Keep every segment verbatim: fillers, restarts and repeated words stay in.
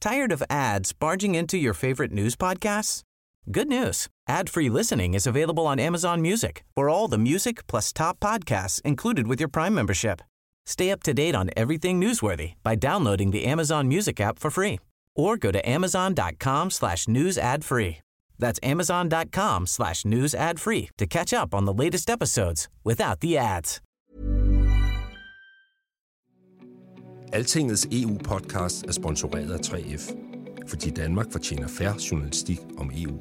Tired of ads barging into your favorite news podcasts? Good news. Ad-free listening is available on Amazon Music for all the music plus top podcasts included with your Prime membership. Stay up to date on everything newsworthy by downloading the Amazon Music app for free or go to amazon.com slash news ad free. That's amazon.com slash news ad free to catch up on the latest episodes without the ads. Altingets E U-podcast er sponsoreret af tre F, fordi Danmark fortjener fair journalistik om E U.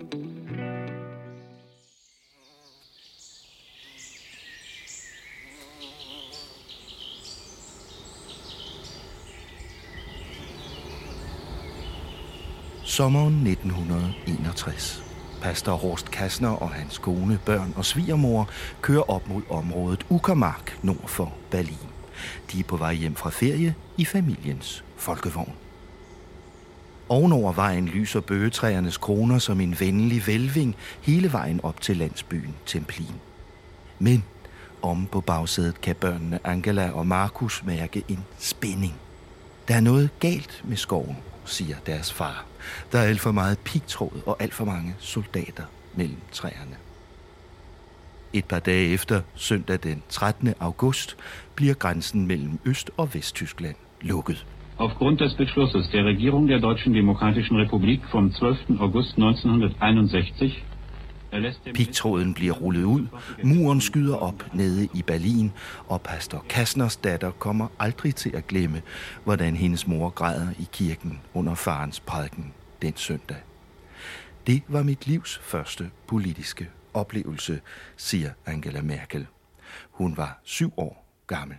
Sommeren nitten enogtres. Pastor Horst Kastner og hans kone, børn og svigermor kører op mod området Uckermark nord for Berlin. De er på vej hjem fra ferie i familiens folkevogn. Ovenover vejen lyser bøgetræernes kroner som en venlig hvælving hele vejen op til landsbyen Templin. Men om på bagsædet kan børnene Angela og Markus mærke en spænding. Der er noget galt med skoven, siger deres far. Der er alt for meget pigtråd og alt for mange soldater mellem træerne. Et par dage efter, søndag den trettende august, bliver grænsen mellem Øst- og Vesttyskland lukket. Aufgrund des Beschlusses der Regierung der Deutschen Demokratischen Republik vom zwölften August neunzehnhunderteinundsechzig erlässt der Pigtråden bliver rullet ud, muren skyder op nede i Berlin, og pastor Kastners datter kommer aldrig til at glemme, hvordan hendes mor græder i kirken under farens prædiken den søndag. Det var mit livs første politiske oplevelse, siger Angela Merkel. Hun var syv år gammel.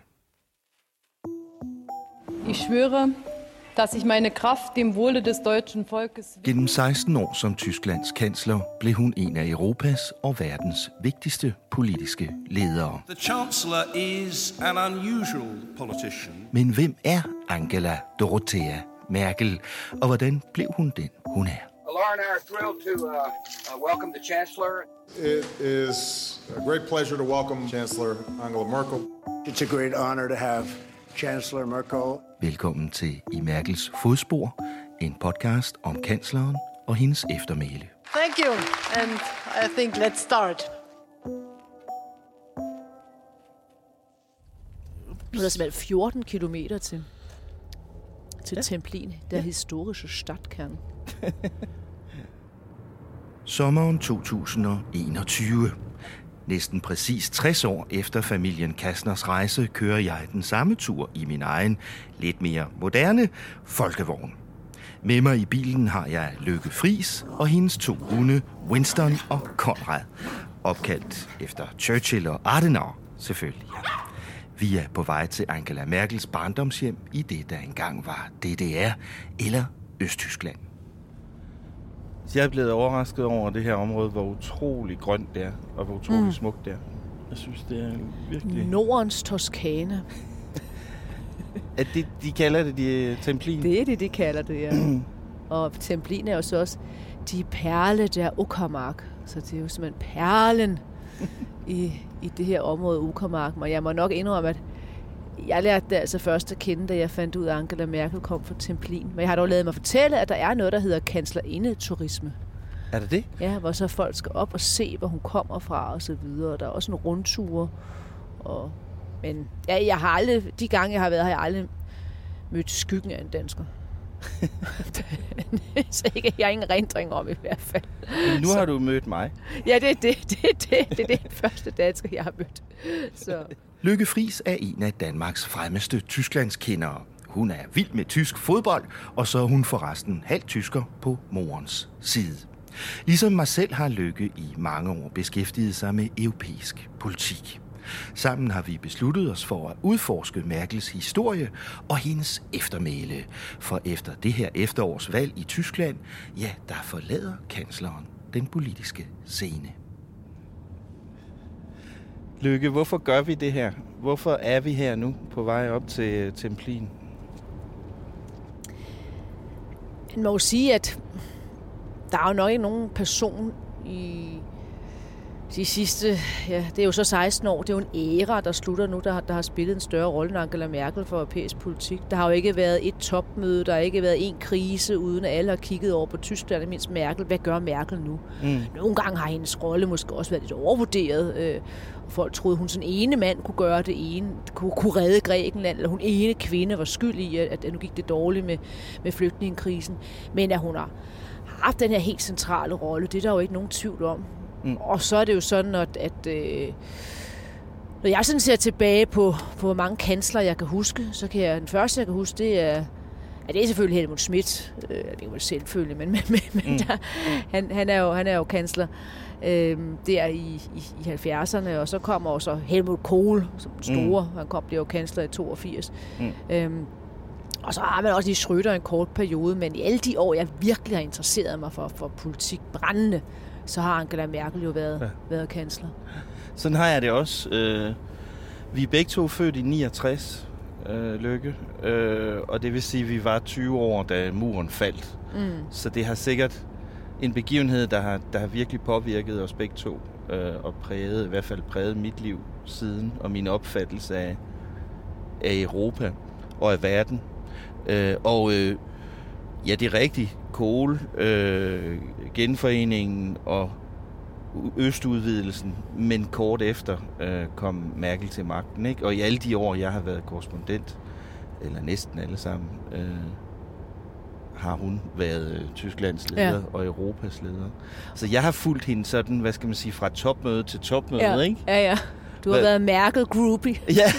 Ich schwöre, dass ich meine Kraft dem Wohle des deutschen Volkes... Gennem seksten år som Tysklands kansler blev hun en af Europas og verdens vigtigste politiske ledere. The Chancellor is an unusual politician. Men hvem er Angela Dorothea Merkel, og hvordan blev hun den, hun er? Laura and I are thrilled to uh, uh, welcome the Chancellor. It is a great pleasure to welcome Chancellor Angela Merkel. It's a great honor to have Chancellor Merkel. Velkommen til I Merkels fodspor, en podcast om kansleren og hendes eftermæle. Thank you, and I think let's start. Nu er der simpelthen fjorten kilometer til, til ja. Templin, der ja. historiske stadtkern. Sommeren to tusind enogtyve. Næsten præcis tres år efter familien Kastners rejse, kører jeg den samme tur i min egen, lidt mere moderne folkevogn. Med mig i bilen har jeg Lykke Friis og hendes to hunde, Winston og Konrad. Opkaldt efter Churchill og Adenauer, selvfølgelig. Vi er på vej til Angela Merkels barndomshjem i det, der engang var D D R eller Østtyskland. Jeg er blevet overrasket over det her område, hvor utrolig grønt det er, og hvor utrolig mm. smukt det er. Jeg synes, det er virkelig... Nordens Toskana. At de, de kalder det de Templin? Det er det, de kalder det, ja. Og Templin er jo så også de perle der Uckermark. Så det er jo simpelthen perlen i, i det her område Uckermark. Og jeg må nok indrømme, at jeg lærte det altså først at kende, da jeg fandt ud af, at Angela Merkel kom fra Templin. Men jeg har dog ladet mig fortælle, at der er noget, der hedder kanslerinde-turisme. Er det det? Ja, hvor så folk skal op og se, hvor hun kommer fra og så videre. Der er også en rundtur. Og... Men ja, jeg har aldrig, de gange, jeg har været, har jeg aldrig mødt skyggen af en dansker. Så ikke, jeg har ingen rendring om i hvert fald. Men nu så. Har du mødt mig. Ja, det er det. Det er det, det, det, det første dansker, jeg har mødt. Så... Lykke Friis er en af Danmarks fremmeste tysklandskendere. Hun er vild med tysk fodbold, og så er hun forresten halvt tysker på morens side. Ligesom mig selv har Lykke i mange år beskæftiget sig med europæisk politik. Sammen har vi besluttet os for at udforske Merkels historie og hendes eftermæle. For efter det her efterårsvalg i Tyskland, ja, der forlader kansleren den politiske scene. Lykke, hvorfor gør vi det her? Hvorfor er vi her nu på vej op til Templin? Man må jo sige, at der er jo nok ikke nogen person i de sidste, ja, det er jo så seksten år, det er jo en æra, der slutter nu, der har, der har spillet en større rolle end Angela Merkel for europæisk politik. Der har jo ikke været et topmøde, der har ikke været en krise, uden at alle har kigget over på Tyskland, mindst Merkel. Hvad gør Merkel nu? Mm. Nogle gange har hendes rolle måske også været lidt overvurderet. Øh, folk troede, hun sådan ene mand kunne gøre det ene, kunne, kunne redde Grækenland, eller hun ene kvinde var skyld i, at, at nu gik det dårligt med, med flygtningekrisen. Men at hun har haft den her helt centrale rolle, det er der jo ikke nogen tvivl om. Mm. Og så er det jo sådan, at, at øh, når jeg sådan ser tilbage på, på hvor mange kansler jeg kan huske, så kan jeg, den første jeg kan huske, det er, at det er selvfølgelig Helmut Schmidt. Øh, det er jo selvfølgelig, men, men, men mm. der, han, han, er jo, han er jo kansler øh, der i, i, i halvfjerdserne, og så kommer også Helmut Kohl, som den store. Mm. Han kom, blev jo kansler i toogfirs. Mm. Øhm, Og så har man også lige Schröder en kort periode, men i alle de år, jeg virkelig har interesseret mig for, for politik brændende, så har Angela Merkel jo været, ja. været kansler. Sådan har jeg det også. Øh, vi er begge to født i niogtres, øh, Lykke, øh, og det vil sige, at vi var tyve år, da muren faldt. Mm. Så det har sikkert en begivenhed, der har, der har virkelig påvirket os begge to, øh, og præget, i hvert fald præget mit liv siden, og min opfattelse af, af Europa og af verden. Øh, og øh, ja, det er rigtigt. Kohl, øh, genforeningen og østudvidelsen, men kort efter øh, kom Merkel til magten, ikke? Og i alle de år, jeg har været korrespondent, eller næsten alle sammen, øh, har hun været øh, Tysklands leder ja. og Europas leder. Så jeg har fulgt hende sådan, hvad skal man sige, fra topmøde til topmøde, ja. ikke? Ja, ja. Du har Hva? været Merkel-groupie. Ja.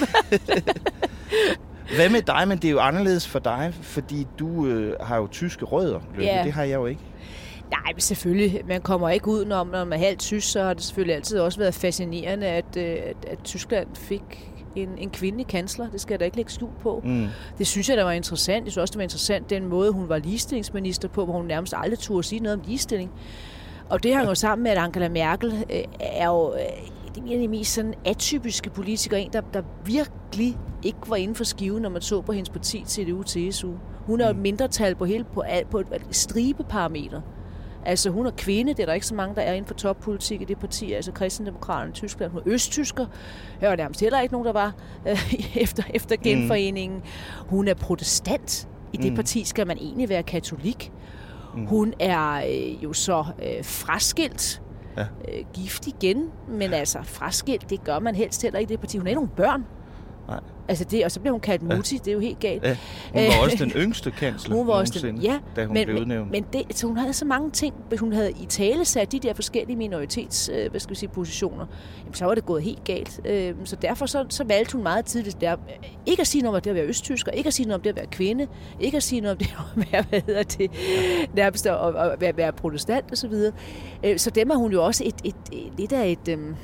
Hvad med dig? Men det er jo anderledes for dig, fordi du øh, har jo tyske rødder, Lykke. Yeah. Det har jeg jo ikke. Nej, men selvfølgelig. Man kommer ikke ud, når man er halvt tysk, så har det selvfølgelig altid også været fascinerende, at, at, at Tyskland fik en, en kvindelig kansler. Det skal jeg da ikke lægge skjul på. Mm. Det synes jeg, der var interessant. Jeg synes også, det var interessant, den måde, hun var ligestillingsminister på, hvor hun nærmest aldrig turde sige noget om ligestilling. Og det hang jo sammen med, at Angela Merkel øh, er jo... Øh, det er en af de mest sådan atypiske politikere, en, der, der virkelig ikke var inden for skiven, når man så på hendes parti, C D U, T S U. Hun er jo et mindretal på, hele, på, på et stribeparameter. Altså, hun er kvinde, det er der ikke så mange, der er inden for toppolitik i det parti, altså Kristendemokraterne i Tyskland. Hun er østtysker, der var nærmest heller ikke nogen, der var øh, efter, efter genforeningen. Mm. Hun er protestant. I det mm. parti skal man egentlig være katolik. Mm. Hun er øh, jo så øh, fraskilt. Ja. Øh, gift igen, men altså fraskilt, det gør man helst heller ikke i det parti. Hun har ikke nogen børn. Nej. Altså det, og så blev hun kaldt Mutti, ja. Det er jo helt galt. Ja. Hun var også den yngste kansler hun var også den, ja, da hun men, blev udnævnt. Men, men det, så hun havde så mange ting, hvis hun havde i tale sat de der forskellige minoritets, øh, hvad skal vi sige, positioner, jamen, så var det gået helt galt. Øh, så derfor så, så valgte hun meget tidligt der, ikke at sige noget om det at være østtysker, ikke at sige noget om det at være kvinde, ikke at sige noget om det at være, hvad hedder det, nærmest at, at, at være, være protestant og så videre. Øh, så dem er hun jo også et, et, et, lidt af et... Øh,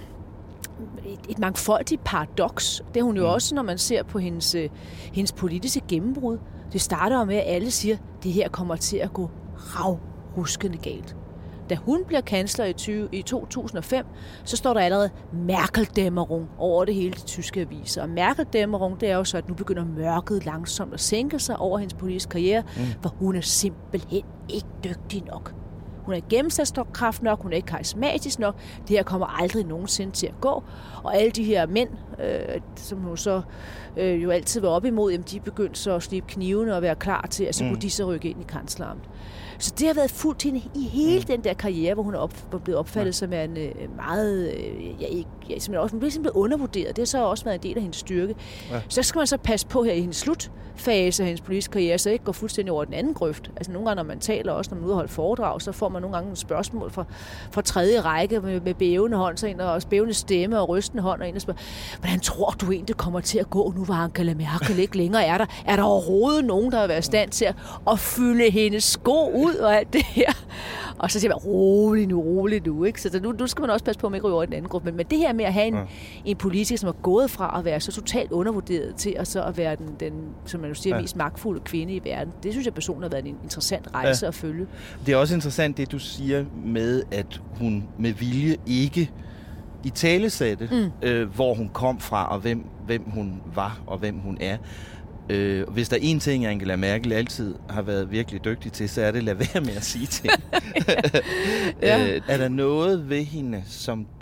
Et, et mangfoldigt paradoks. Det er hun jo mm. også, når man ser på hendes, øh, hendes politiske gennembrud. Det starter med, at alle siger, at det her kommer til at gå ravruskende galt. Da hun bliver kansler i, tyve, i to tusind og fem, så står der allerede Merkel-dæmmerung over det hele de tyske aviser. Og Merkel-dæmmerung, det er jo så, at nu begynder mørket langsomt at sænke sig over hendes politiske karriere, mm. for hun er simpelthen ikke dygtig nok. Hun er gennemslagskraft nok, hun er ikke karismatisk nok. Det her kommer aldrig nogensinde til at gå. Og alle de her mænd, øh, som hun så øh, jo altid var op imod, jamen, de begyndte så at slippe knivene og være klar til, at så kunne mm. de så rykke ind i kansleramt. Så det har været fuldt hende i hele den der karriere, hvor hun er op, blevet opfattet som en øh, meget, øh, ja, ikke, ja, simpelthen også, hun blev simpelthen undervurderet. Det har så også været en del af hendes styrke. Ja. Så skal man så passe på her i hendes slutfase af hendes politiske karriere, så ikke går fuldstændig over den anden grøft. Altså nogle gange, når man taler også, når man er ude og holde foredrag, så får man nogle gange nogle spørgsmål fra, fra tredje række med, med bævende hånd, så en, og også bævende stemme og rystende hånd, og en, der spørger, hvordan tror du egentlig, det kommer til at gå, nu var Angela Merkel ikke længere? Er der, er der overhovedet nogen, der har været i stand til at, at fylde hendes sko ud og alt det her? Og så siger man, rolig nu, rolig nu, ikke? Så nu, nu skal man også passe på, at man ikke ryger over i den anden gruppe. Men, men det her med at have en, ja. en politiker, som er gået fra at være så totalt undervurderet til at, så at være den, den, som man jo siger, ja. mest magtfulde kvinde i verden, det synes jeg personligt har været en interessant rejse ja. at følge. Det er også interessant, det du siger med, at hun med vilje ikke i talesætte, mm. øh, hvor hun kom fra, og hvem, hvem hun var, og hvem hun er. Øh, hvis der er en ting, Angela Merkel altid har været virkelig dygtig til, så er det at lade være med at sige ting. ja. øh, er der noget ved hende, som du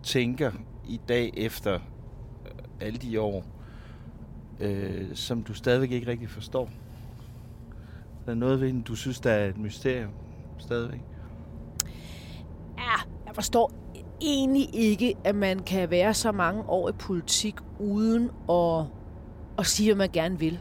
tænker i dag efter alle de år, øh, som du stadigvæk ikke rigtig forstår? Der er noget ved hende, du synes, der er et mysterium stadigvæk? Ja, jeg forstår egentlig ikke, at man kan være så mange år i politik, uden at, at sige, hvad man gerne vil.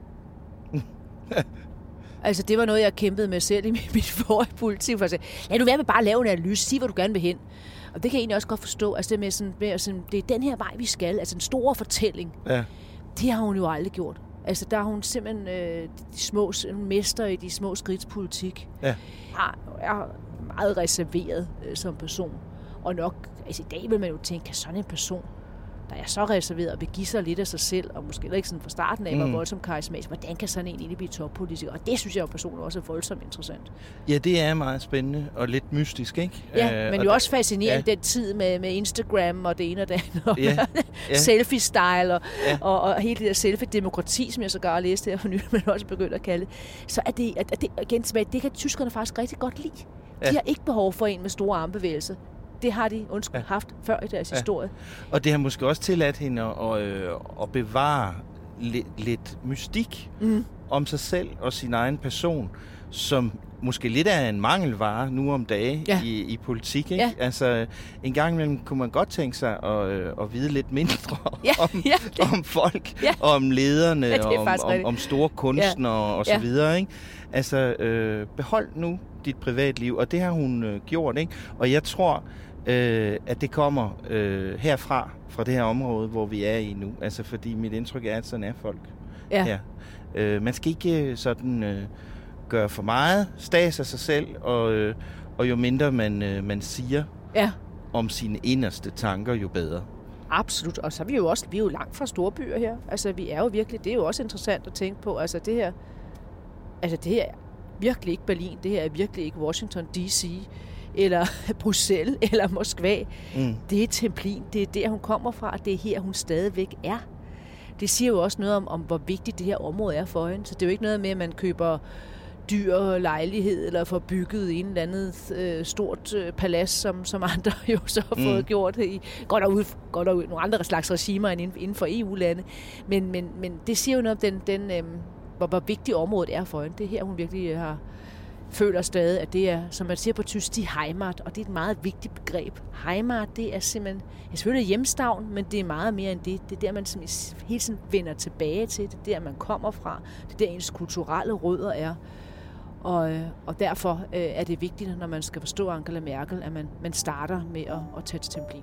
Altså, det var noget, jeg kæmpede med selv i mit forrige politik. For at sige, lad nu være med bare at lave en analyse, sig, hvad du gerne vil hen. Og det kan jeg egentlig også godt forstå. Altså, det, med sådan, med sådan, det er den her vej, vi skal. Altså, en stor fortælling. Ja. Det har hun jo aldrig gjort. Altså, der er hun simpelthen øh, de små mester i de små skridts politik. Ja. Jeg er meget reserveret øh, som person. Og nok, altså i dag vil man jo tænke, kan sådan en person, der er så reserveret og vil give sig lidt af sig selv, og måske ikke sådan fra starten af, var mm. voldsomt karismatisk, hvordan kan sådan en egentlig blive toppolitiker? Og det synes jeg jo personligt også er voldsomt interessant. Ja, det er meget spændende og lidt mystisk, ikke? Ja, men uh, jo også fascinerende ja. den tid med, med Instagram og det ene og det andet, og ja. Ja. selfie-style, og, ja. og, og hele det der selfie-demokrati, som jeg så godt læste her for nylig, men også begyndt at kalde det. Så er det, at det igen tilbage, det kan tyskerne faktisk rigtig godt lide. De ja. har ikke behov for en med store armbevægelser. Det har de undskyld, ja. haft før i deres ja. historie. Og det har måske også tilladt hende at, at, at bevare lidt, lidt mystik mm. om sig selv og sin egen person, som måske lidt er en mangelvare nu om dage ja. i, i politik. Ikke? Ja. Altså, en gang imellem kunne man godt tænke sig at, at vide lidt mindre ja. om, ja, det... om folk, ja. og om lederne, ja, og om, om, om store kunstnere ja. og så ja. videre. Ikke? Altså, øh, behold nu dit privatliv, og det har hun øh, gjort. Ikke? Og jeg tror, øh, at det kommer øh, herfra, fra det her område, hvor vi er i nu. Altså, fordi mit indtryk er, at sådan er folk ja. her. Øh, man skal ikke sådan øh, gøre for meget stas af sig selv, og, øh, og jo mindre man, øh, man siger ja. om sine inderste tanker, jo bedre. Absolut, og så er vi jo også vi er jo langt fra store byer her. Altså, vi er jo virkelig, det er jo også interessant at tænke på, altså det her, altså det her er virkelig ikke Berlin, det her er virkelig ikke Washington D C, eller Bruxelles, eller Moskva. Mm. Det er Templin, det er der, hun kommer fra, og det er her, hun stadigvæk er. Det siger jo også noget om, om, hvor vigtigt det her område er for hende. Så det er jo ikke noget med, at man køber dyr lejlighed, eller får bygget en eller andet øh, stort øh, palads, som, som andre jo så har fået mm. gjort i godt og ud, godt og ud, nogle andre slags regimer end inden for E U-lande. Men, men, men det siger jo noget om, den, den, øh, hvor, hvor vigtigt området er for hende. Det er her, hun virkelig har føler stadig, at det er, som man siger på tysk, de Heimat, og det er et meget vigtigt begreb. Heimat, det er simpelthen, ja, selvfølgelig hjemstavn, men det er meget mere end det. Det er der, man hele tiden vender tilbage til. Det er der, man kommer fra. Det er der, ens kulturelle rødder er. Og, og derfor øh, er det vigtigt, når man skal forstå Angela Merkel, at man, man starter med at, at tage til Templin.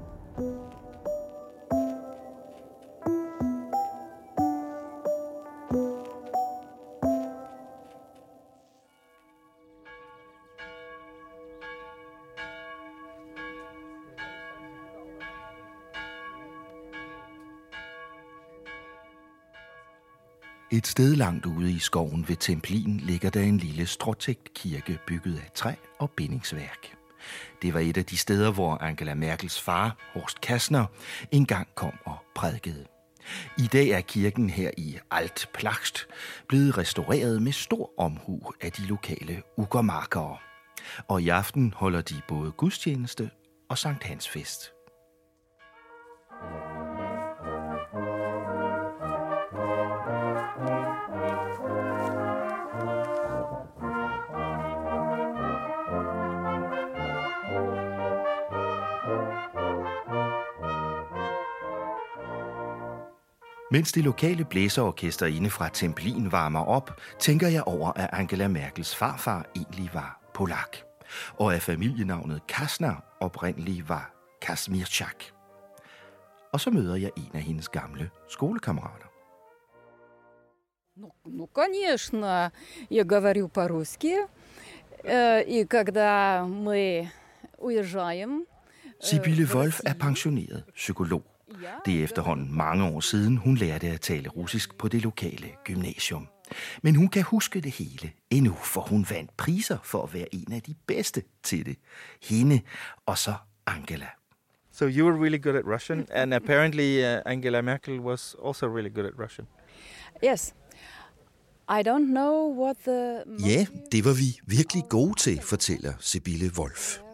Et sted langt ude i skoven ved Templin ligger der en lille stråtækt kirke bygget af træ og bindingsværk. Det var et af de steder, hvor Angela Merkels far, Horst Kastner, engang kom og prædikede. I dag er kirken her i Alt-Placht blevet restaureret med stor omhu af de lokale uckermarkere. Og i aften holder de både gudstjeneste og Sankt Hans fest. Mens det lokale blæserorkester inde fra Templin varmer op, tænker jeg over, at Angela Merkels farfar egentlig var polak, og at familienavnet Kastner oprindeligt var Kazimierczak. Og så møder jeg en af hendes gamle skolekammerater. Ну, ну, конечно, я говорю по-русски, и когда мы уезжаем... Sibylle Wolf er pensioneret psykolog. Det er efterhånden mange år siden, hun lærte at tale russisk på det lokale gymnasium. Men hun kan huske det hele endnu, for hun vandt priser for at være en af de bedste til det. Hende og så Angela. So you were really good at Russian, and apparently uh, Angela Merkel was also really good at Russian. Yes. I don't know what the... Ja, det var vi virkelig gode til, fortæller Sibylle Wolf.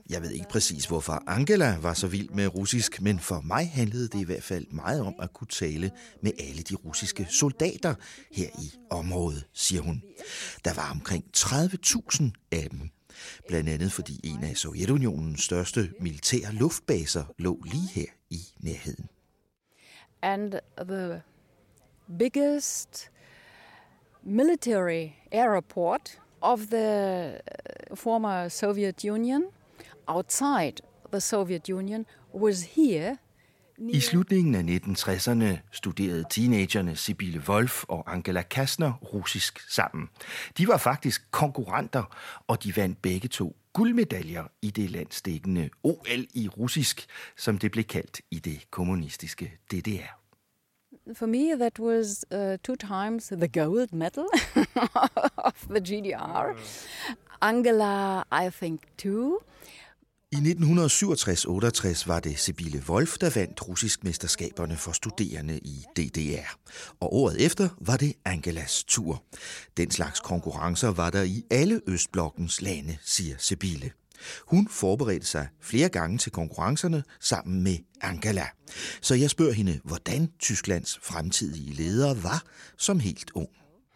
Jeg ved ikke præcis, hvorfor Angela var så vild med russisk, men for mig handlede det i hvert fald meget om at kunne tale med alle de russiske soldater her i området, siger hun. Der var omkring tredive tusind af dem. Blandt andet fordi en af Sovjetunionens største militære luftbaser lå lige her i nærheden. And the biggest military airport of the former Soviet Union, outside the Soviet Union, was here. I slutningen af nitten tresserne studerede teenagerne Sibylle Wolf og Angela Kastner russisk sammen. De var faktisk konkurrenter, og de vandt begge to guldmedaljer i det landsdækkende O L i russisk, som det blev kaldt i det kommunistiske D D R. For me, that was uh, two times the gold medal of the G D R. Angela, I think, too. I nitten syvogtres otteogtres var det Sibylle Wolf, der vandt russisk mesterskaberne for studerende i D D R. Og året efter var det Angelas tur. Den slags konkurrencer var der i alle Østblokkens lande, siger Sibylle. Hun forberedte sig flere gange til konkurrencerne sammen med Angela. Så jeg spørger hende, hvordan Tysklands fremtidige leder var som helt ung.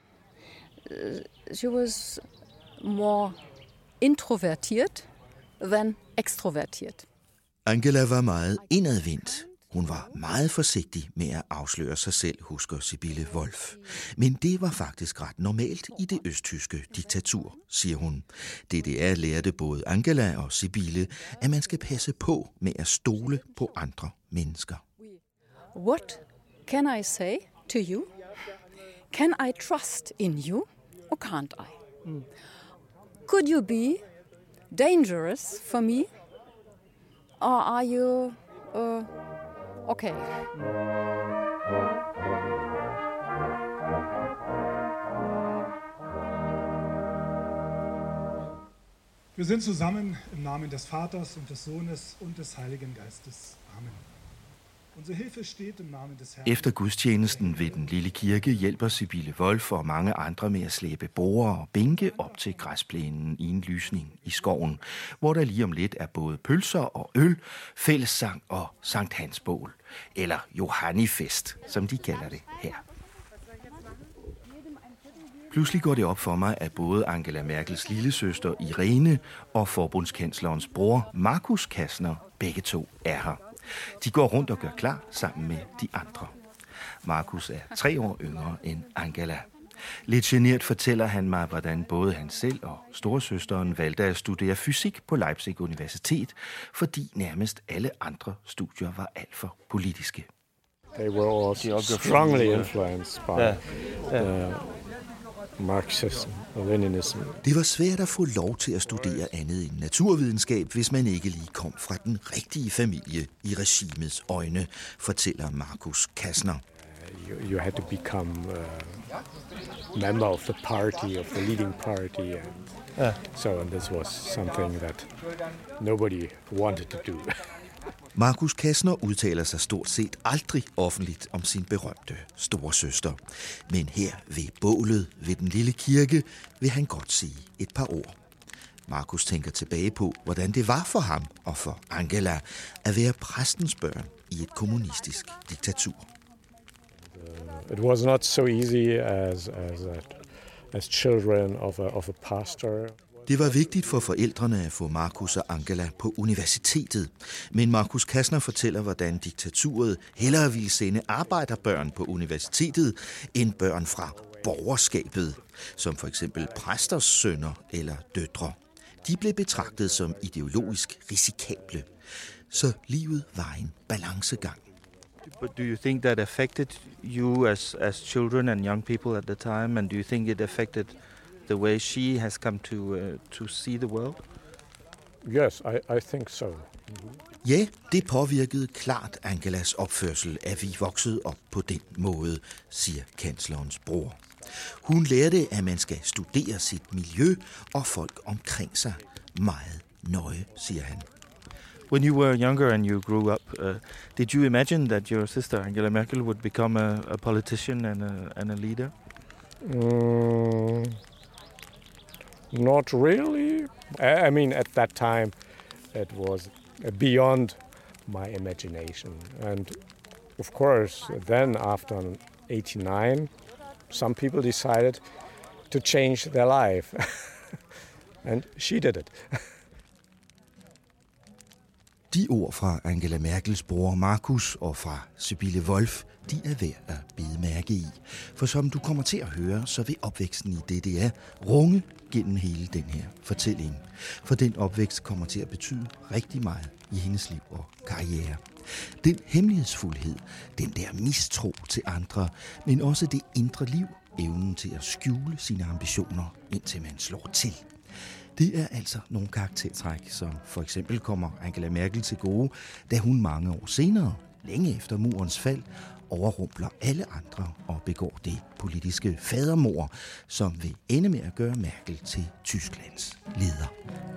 She was more introvertiert than extrovertiert. Angela var meget indadvendt. Hun var meget forsigtig med at afsløre sig selv, husker Sibylle Wolf. Men det var faktisk ret normalt i det østtyske diktatur, siger hun. D D R lærte både Angela og Sibylle, at man skal passe på med at stole på andre mennesker. What can I say to you? Can I trust in you, or can't I? Mm. Could you be dangerous for me, or are you uh, okay? Wir sind zusammen im Namen des Vaters und des Sohnes und des Heiligen Geistes. Amen. Efter gudstjenesten ved den lille kirke hjælper Sibylle Wolf og mange andre med at slæbe borde og bænke op til græsplænen i en lysning i skoven, hvor der lige om lidt er både pølser og øl, fællessang og Sankt Hans bål, eller Johannifest, som de kalder det her. Pludselig går det op for mig, at både Angela Merkels lillesøster Irene og forbundskanslerens bror Markus Kastner begge to er her. De går rundt og gør klar sammen med de andre. Markus er tre år yngre end Angela. Lidt genert fortæller han mig, hvordan både han selv og storesøsteren valgte at studere fysik på Leipzig Universitet, fordi nærmest alle andre studier var alt for politiske. They were also strongly influenced by yeah. Yeah. Marxism og Leninism. Det var svært at få lov til at studere andet end naturvidenskab, hvis man ikke lige kom fra den rigtige familie i regimets øjne, fortæller Markus Kastner. You, you had to become a member of the party, of the leading party, and yeah. so and this was something that nobody wanted to do. Markus Kastner udtaler sig stort set aldrig offentligt om sin berømte storesøster. Men her ved bålet ved den lille kirke vil han godt sige et par ord. Markus tænker tilbage på, hvordan det var for ham og for Angela at være præstens børn i et kommunistisk diktatur. It was not so easy as as as children of a of a pastor. Det var vigtigt for forældrene at få Markus og Angela på universitetet. Men Markus Kastner fortæller, hvordan diktaturet hellere ville sende arbejderbørn på universitetet end børn fra borgerskabet, som for eksempel præsters sønner eller døtre. De blev betragtet som ideologisk risikable. Så livet var en balancegang. But do you think that affected you as as children and young people at the time, and do you think it affected the way she has come to uh, to see the world? Yes, I I think so. Mm-hmm. Ja, det påvirkede klart Angelas opførsel, at vi voksede op på den måde, siger kanslerens bror. Hun lærte, at man skal studere sit miljø og folk omkring sig meget nøje, siger han. When you were younger and you grew up, uh, did you imagine that your sister Angela Merkel would become a, a politician and a, and a leader? Mm, not really. I mean, at that time, it was beyond my imagination. And of course, then after eighty-nine, some people decided to change their life. And she did it. De ord fra Angela Merkels bror Markus og fra Sibylle Wolf, de er værd at bide mærke i. For som du kommer til at høre, så vil opvæksten i D D R runge gennem hele den her fortælling. For den opvækst kommer til at betyde rigtig meget i hendes liv og karriere. Den hemmelighedsfuldhed, den der mistro til andre, men også det indre liv, evnen til at skjule sine ambitioner, indtil man slår til. Det er altså nogle karaktertræk, som for eksempel kommer Angela Merkel til gode, da hun mange år senere, længe efter murens fald, overrumpler alle andre og begår det politiske fadermord, som vil ende med at gøre Merkel til Tysklands leder.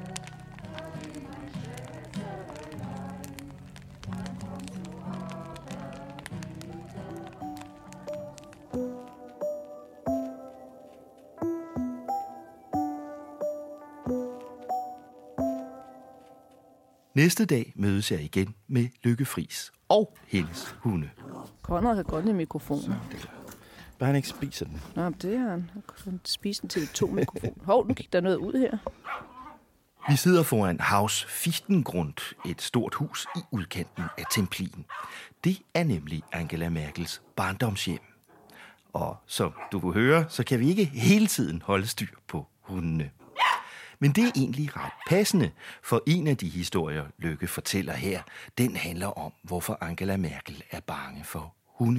Næste dag mødes jeg igen med Lykke Friis og hendes hunde. Conrad kan godt lide mikrofonen. Bare han ikke spiser den. Nå, det har han. Han kan spise den til to mikrofoner. Hov, nu gik der noget ud her. Vi sidder foran Haus Fichtengrund, et stort hus i udkanten af Templin. Det er nemlig Angela Merkels barndomshjem. Og som du kunne høre, så kan vi ikke hele tiden holde styr på hundene. Men det er egentlig ret passende, for en af de historier, Lykke fortæller her, den handler om, hvorfor Angela Merkel er bange for hunde.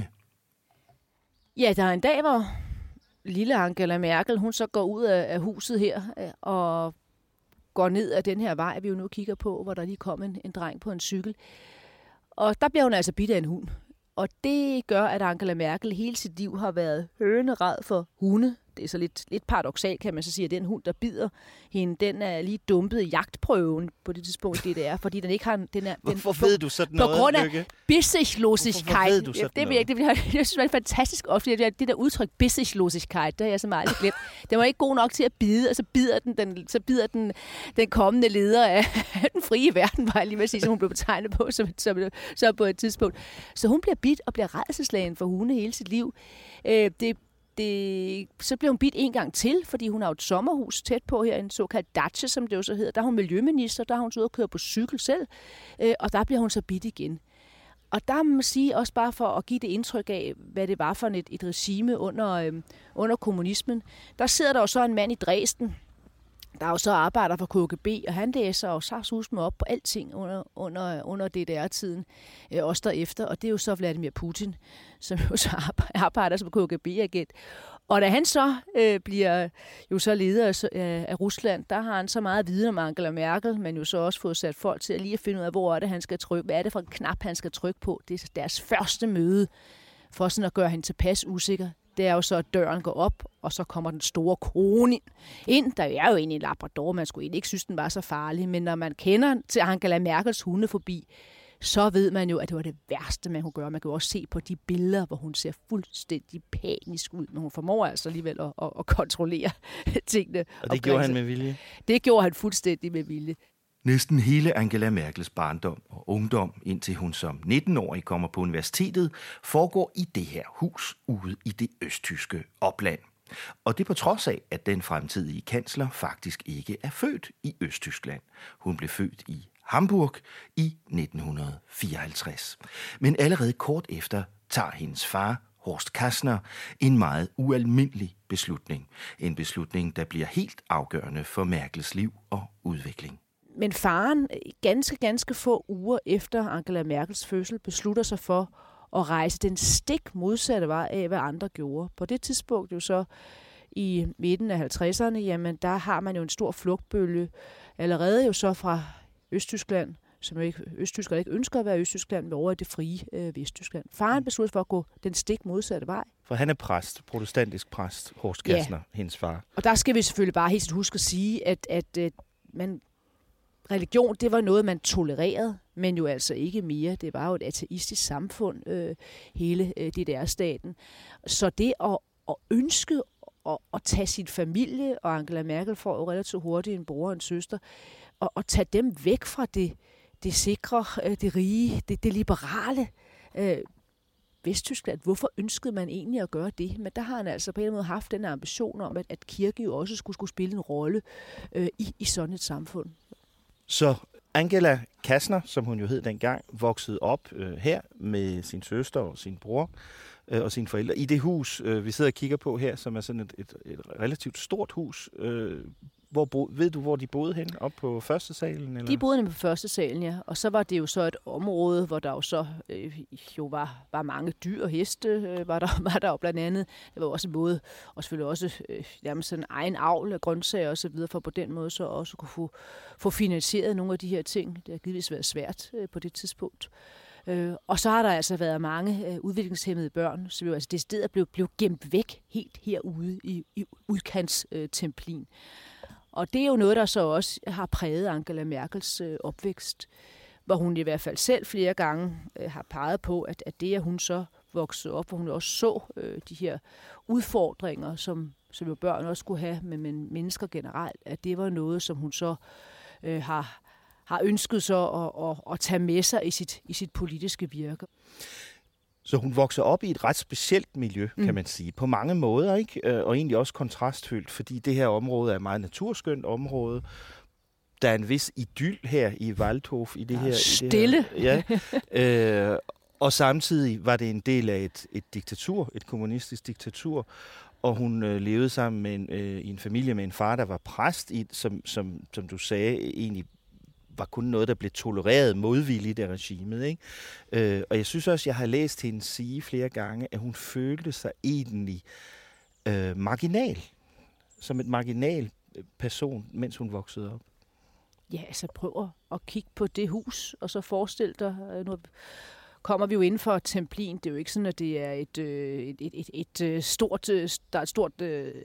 Ja, der er en dag, hvor lille Angela Merkel, hun så går ud af huset her og går ned ad den her vej, vi jo nu kigger på, hvor der lige kom en, en dreng på en cykel. Og der bliver hun altså bidt af en hund. Og det gør, at Angela Merkel hele sit liv har været hønerad for hunde. Det er så lidt, lidt paradoksalt, kan man så sige, at den hund, der bider hende, den er lige dumpet i jagtprøven på det tidspunkt, det er, fordi den ikke har... Den er, Hvorfor den, ved du sådan noget, På grund af Lykke? Bissiglosigkeit. Hvorfor ved du sådan det, noget? Det, det, det, jeg synes, det er fantastisk ofte, det, det der udtryk Bissiglosigkeit, det har jeg så meget glemt. Den var ikke god nok til at bide, og så bider den, den, så bider den, den kommende leder af den frie verden, var jeg lige ved at sige, som hun blev betegnet på, som, som, som på et tidspunkt. Så hun bliver bidt og bliver rædselslagen for hunde hele sit liv. Øh, det Det, så blev hun bidt en gang til, fordi hun har et sommerhus tæt på her, en såkaldt dache, som det jo så hedder. Der er hun miljøminister, der har hun så ude og køre på cykel selv, øh, og der bliver hun så bidt igen. Og der må man sige, også bare for at give det indtryk af, hvad det var for et, et regime under, øh, under kommunismen, der sidder der jo så en mand i Dresden, der jo så arbejder for K G B, og han læser jo sagshusen op på alting under, under, under D D R-tiden, øh, også derefter, og det er jo så Vladimir Putin, som jo så arbejder som K G B-agent. Og da han så øh, bliver jo så leder af, af Rusland, der har han så meget viden om Angela Merkel, men jo så også fået sat folk til at lige at finde ud af, hvor er det, han skal trykke, hvad er det for en knap, han skal trykke på. Det er deres første møde, for sådan at gøre hende tilpas usikker. Det er jo så, at døren går op, og så kommer den store kone ind. ind. Der er jo egentlig en labrador, man skulle egentlig ikke synes, den var så farlig, men når man kender til Angela Merkels hundefobi, så ved man jo, at det var det værste, man kunne gøre. Man kan jo også se på de billeder, hvor hun ser fuldstændig panisk ud, men hun formår altså alligevel at, at, at kontrollere tingene. Og det gjorde han med vilje? Det gjorde han fuldstændig med vilje. Næsten hele Angela Merkels barndom og ungdom, indtil hun som nitten-årig kommer på universitetet, foregår i det her hus ude i det østtyske opland. Og det på trods af, at den fremtidige kansler faktisk ikke er født i Østtyskland. Hun blev født i Hamburg i nitten fireoghalvtreds. Men allerede kort efter tager hendes far, Horst Kastner, en meget ualmindelig beslutning. En beslutning, der bliver helt afgørende for Merkels liv og udvikling. Men faren, ganske, ganske få uger efter Angela Merkels fødsel, beslutter sig for at rejse den stik modsatte vej af, hvad andre gjorde. På det tidspunkt jo så i midten af halvtredserne, jamen der har man jo en stor flugtbølge allerede jo så fra Østtyskland, som jo ikke, Østtyskland ikke ønsker at være Østtyskland, men over i det frie øh, Vesttyskland. Faren beslutter for at gå den stik modsatte vej. For han er præst, protestantisk præst, Horst Kastner, ja. Hendes far. Og der skal vi selvfølgelig bare helt huske at sige, at, at, at man, religion, det var noget, man tolererede, men jo altså ikke mere. Det var jo et ateistisk samfund, øh, hele øh, D D R-staten. Så det at, at ønske at, at tage sin familie, og Angela Merkel får jo relativt hurtigt en bror og en søster, og, og tage dem væk fra det, det sikre, det rige, det, det liberale øh, Vesttyskland. Hvorfor ønskede man egentlig at gøre det? Men der har han altså på en måde haft den ambition om, at, at kirke jo også skulle, skulle spille en rolle øh, i, i sådan et samfund. Så Angela Kastner, som hun jo hed dengang, voksede op øh, her med sin søster og sin bror øh, og sine forældre i det hus, øh, vi sidder og kigger på her, som er sådan et, et, et relativt stort hus. Øh, hvor bo, ved du, hvor de boede hen? Op på første salen? Eller? De boede på første salen, ja. Og så var det jo så et område, hvor der jo så øh, jo var, var mange dyr og heste, øh, var, der, var der jo blandt andet. Der var også både, og selvfølgelig også øh, nærmest sådan egen avl af grøntsager og så videre, for på den måde så også kunne få, få finansieret nogle af de her ting. Det har givetvis været svært øh, på det tidspunkt. Øh, og så har der altså været mange øh, udviklingshæmmede børn, som jo altså det sted blev, blev gemt væk helt herude i, i udkantstemplin. Øh, Og det er jo noget, der så også har præget Angela Merkels øh, opvækst, hvor hun i hvert fald selv flere gange øh, har peget på, at, at det, at hun så voksede op, hvor hun også så øh, de her udfordringer, som, som jo børn også skulle have, men, men mennesker generelt, at det var noget, som hun så øh, har, har ønsket så at, at, at tage med sig i sit, i sit politiske virke. Så hun vokser op i et ret specielt miljø, kan man sige, på mange måder, ikke? Og egentlig også kontrastfyldt, fordi det her område er et meget naturskønt område. Der er en vis idyl her i Waldhof. I det her, stille. I det her, ja. øh, og samtidig var det en del af et, et diktatur, et kommunistisk diktatur, og hun øh, levede sammen med en, øh, i en familie med en far, der var præst, i, som, som, som du sagde, egentlig var kun noget, der blev tolereret modvilligt af regimet. Ikke? Øh, og jeg synes også, jeg har læst hende sige flere gange, at hun følte sig egentlig øh, marginal. Som et marginal person, mens hun voksede op. Ja, altså prøv at kigge på det hus, og så forestil dig, nu kommer vi jo inden for Templin. Det er jo ikke sådan, at det er et, et, et, et, et stort, der er et stort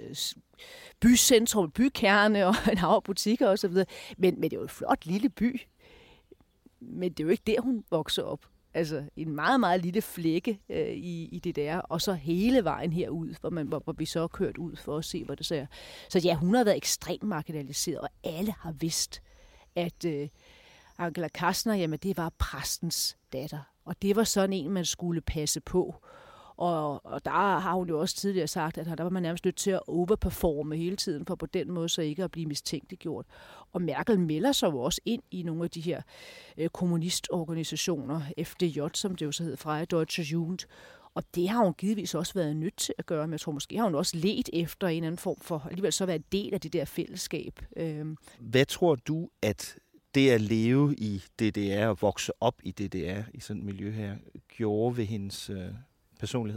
bycentrum, bykerne og en hav butikker og så videre. Men, men det er jo en flot lille by. Men det er jo ikke der, hun vokser op. Altså en meget, meget lille flække øh, i, i det der, og så hele vejen herud, hvor, man, hvor, hvor vi så har kørt ud for at se, hvad det så er. Så ja, hun har været ekstremt marginaliseret, og alle har vidst, at øh, Angela Kastner, jamen det var præstens datter. Og det var sådan en, man skulle passe på. Og, og der har hun jo også tidligere sagt, at der var man nærmest nødt til at overperforme hele tiden, for på den måde så ikke at blive mistænkeliggjort. Og Merkel melder sig jo også ind i nogle af de her øh, kommunistorganisationer, F D J, som det jo så hedder, Freie Deutsche Jugend. Og det har hun givetvis også været nødt til at gøre, men jeg tror måske har hun også let efter en anden form for, alligevel så være en del af det der fællesskab. Øhm. Hvad tror du, at det at leve i D D R og vokse op i D D R, i sådan et miljø her, gjorde ved hendes øh, personlighed?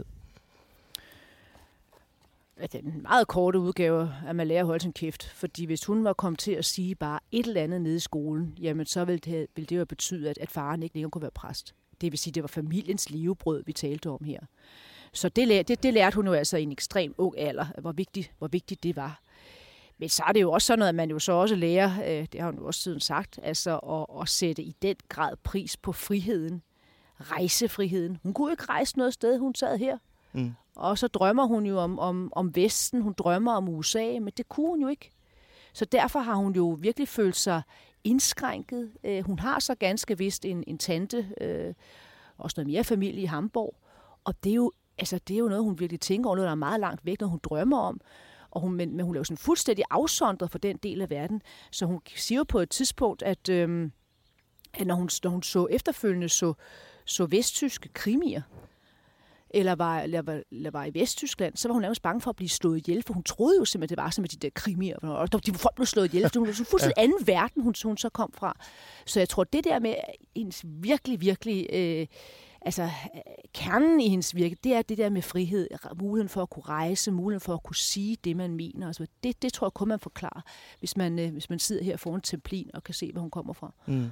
Det er en meget korte udgave, at man lærer at holde sin kæft. Fordi hvis hun var kommet til at sige bare et eller andet nede i skolen, jamen så ville det, ville det jo betyde, at, at faren ikke længere kunne være præst. Det vil sige, at det var familiens levebrød, vi talte om her. Så det, det, det lærte hun jo altså i en ekstrem ung alder, hvor vigtigt, hvor vigtigt det var. Men så er det jo også sådan noget, at man jo så også lærer, det har hun jo også siden sagt, altså at, at sætte i den grad pris på friheden, rejsefriheden. Hun kunne ikke rejse noget sted, hun sad her. Mm. Og så drømmer hun jo om, om, om Vesten, hun drømmer om U S A, men det kunne hun jo ikke. Så derfor har hun jo virkelig følt sig indskrænket. Hun har så ganske vist en, en tante, øh, også noget mere familie i Hamburg, og det er jo, altså, det er jo noget, hun virkelig tænker over, noget, der er meget langt væk, når hun drømmer om. Og hun, men, men hun er jo sådan fuldstændig afsondret for den del af verden. Så hun siger jo på et tidspunkt, at, øh, at når, hun, når hun så efterfølgende så, så vesttyske krimier, eller var, eller, var, eller var i Vesttyskland, så var hun nærmest bange for at blive slået ihjel, for hun troede jo simpelthen, det var simpelthen de der krimier, og de folk blev slået ihjel, for hun var sådan fuldstændig ja. anden verden, hun, hun så kom fra. Så jeg tror, det der med hendes virkelig, virkelig, øh, altså kernen i hendes virke, det er det der med frihed, muligheden for at kunne rejse, muligheden for at kunne sige det, man mener. Altså, det, det tror jeg kun, man forklarer, hvis man, øh, hvis man sidder her foran Templin og kan se, hvor hun kommer fra. Mm.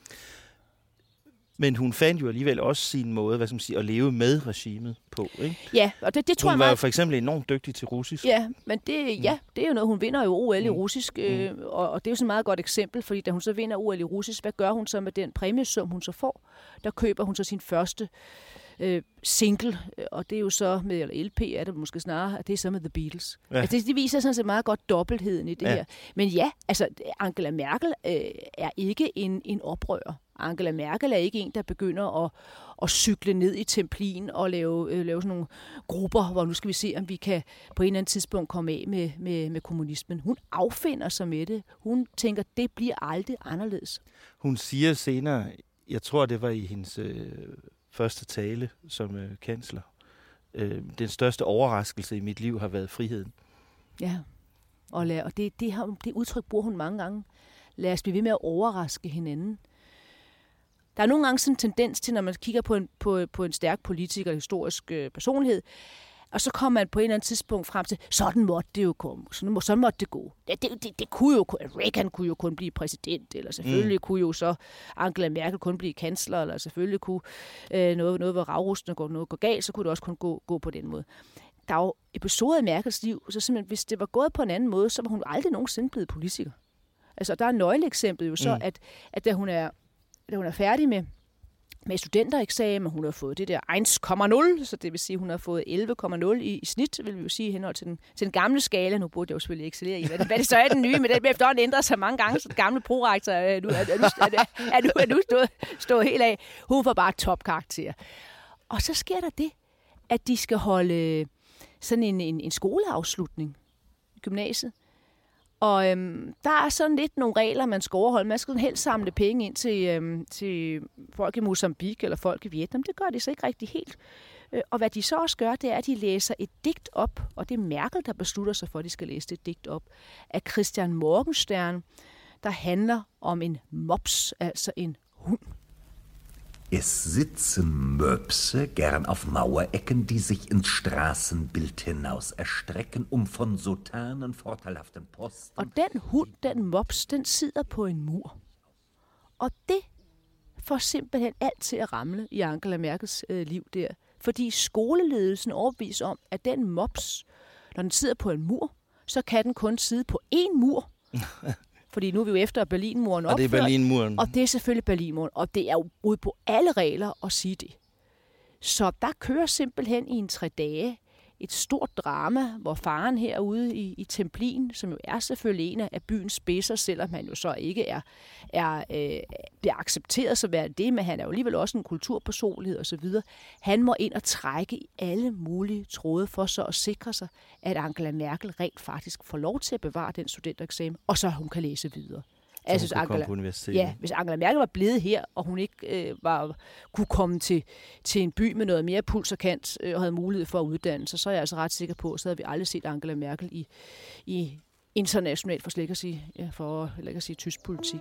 Men hun fandt jo alligevel også sin måde, hvad skal man sige, at leve med regimet på, ikke? Ja, og det, det tror hun jeg var meget... jo for eksempel enormt dygtig til russisk. Ja, men det, ja, det er jo noget, hun vinder jo O L i russisk, øh, mm. og, og det er jo sådan et meget godt eksempel, fordi da hun så vinder O L i russisk, hvad gør hun så med den præmiesum, hun så får? Der køber hun så sin første øh, single, og det er jo så med, eller L P er det måske snarere, at det er så med The Beatles. Ja. Altså, det, det viser sådan set meget godt dobbeltheden i det ja. her. Men ja, altså Angela Merkel øh, er ikke en, en oprører. Angela Merkel er ikke en, der begynder at, at cykle ned i Templin og lave, øh, lave sådan nogle grupper, hvor nu skal vi se, om vi kan på en eller anden tidspunkt komme af med, med, med kommunismen. Hun affinder sig med det. Hun tænker, det bliver aldrig anderledes. Hun siger senere, jeg tror, det var i hendes øh, første tale som øh, kansler, øh, den største overraskelse i mit liv har været friheden. Ja, og, lad, og det, det, har, det udtryk bruger hun mange gange. Lad os blive ved med at overraske hinanden. Der er nogle gange sådan en tendens til, når man kigger på en, på, på en stærk politiker, historisk øh, personlighed, og så kommer man på et eller andet tidspunkt frem til, sådan måtte det jo komme, sådan, må, sådan måtte det gå. Det, det, det, det kunne jo, Reagan kunne jo kun blive præsident, eller selvfølgelig mm. kunne jo så Angela Merkel kun blive kansler, eller selvfølgelig kunne øh, noget, noget hvor ravrustende går, noget går galt, så kunne det også kun gå, gå på den måde. Der er jo episoder i Merkels liv, så simpelthen, hvis det var gået på en anden måde, så var hun aldrig nogensinde blevet politiker. Altså, der er et nøgleeksempel jo så, mm. at, at da hun er Da hun er færdig med, med studentereksamen, hun har fået det der et komma nul, så det vil sige, at hun har fået elleve komma nul i, i snit, vil vi jo sige, i henhold til den, til den gamle skala. Nu burde jeg jo selvfølgelig excellere i, hvad det, hvad det så er den nye, men den bliver efterhånden ændret sig mange gange, så den gamle prorektor er nu, er, er nu, er nu, er nu stået, stået helt af. Hun får bare topkarakter. Og så sker der det, at de skal holde sådan en, en, en skoleafslutning i gymnasiet. Og øhm, der er sådan lidt nogle regler, man skal overholde. Man skal helst samle penge ind til, øhm, til folk i Mozambique eller folk i Vietnam. Det gør de så ikke rigtig helt. Øh, og hvad de så også gør, det er, at de læser et digt op, og det er Merkel, der beslutter sig for, at de skal læse et digt op, af Christian Morgenstern, der handler om en mops, altså en hund. Es sitzen Möpse gern auf Mauerecken, die sich ins Straßenbild hinaus erstrecken, um von soternen vorteilhaften Posten... Og den hund, den mops, den sidder på en mur. Og det får simpelthen alt til at ramle i Angela Merkels øh, liv der. Fordi skoleledelsen overbeviser om, at den mops, når den sidder på en mur, så kan den kun sidde på én mur. Fordi nu er vi jo efter Berlinmuren opført. Og det er Berlinmuren. Og det er selvfølgelig Berlinmuren. Og det er jo brud på alle regler at sige det. Så der kører simpelthen i en tre dage et stort drama, hvor faren herude i, i Templin, som jo er selvfølgelig en af byens spidser, selvom han jo så ikke er, er øh, bliver accepteret som værende det, men han er jo alligevel også en kulturpersonlighed osv. Han må ind og trække i alle mulige tråde for så at sikre sig, at Angela Merkel rent faktisk får lov til at bevare den studentereksamen, og så hun kan læse videre. Så altså, hun Angela, komme på ja, hvis Angela Merkel var blevet her, og hun ikke øh, var, kunne komme til, til en by med noget mere puls og kant, øh, og havde mulighed for at uddanne sig, så er jeg altså ret sikker på, så havde vi aldrig set Angela Merkel i, i internationalt, for slet ikke at sige, ja, for eller ikke at sige tysk politik.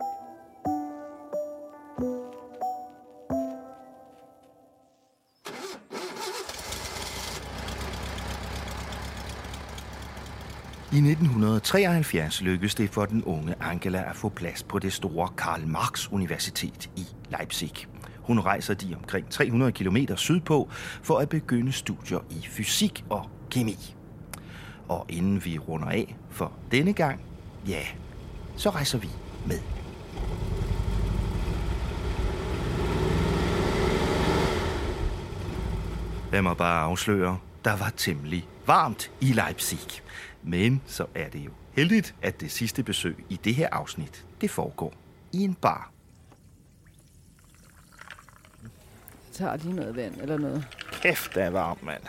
I nitten treoghalvfjerds lykkedes det for den unge Angela at få plads på det store Karl Marx Universitet i Leipzig. Hun rejser de omkring tre hundrede kilometer sydpå for at begynde studier i fysik og kemi. Og inden vi runder af for denne gang, ja, så rejser vi med. Lad mig bare afsløre, der var temmelig varmt i Leipzig. Men så er det jo heldigt, at det sidste besøg i det her afsnit, det foregår i en bar. Jeg tager lige noget vand eller noget. Kæft, det er varmt, mand.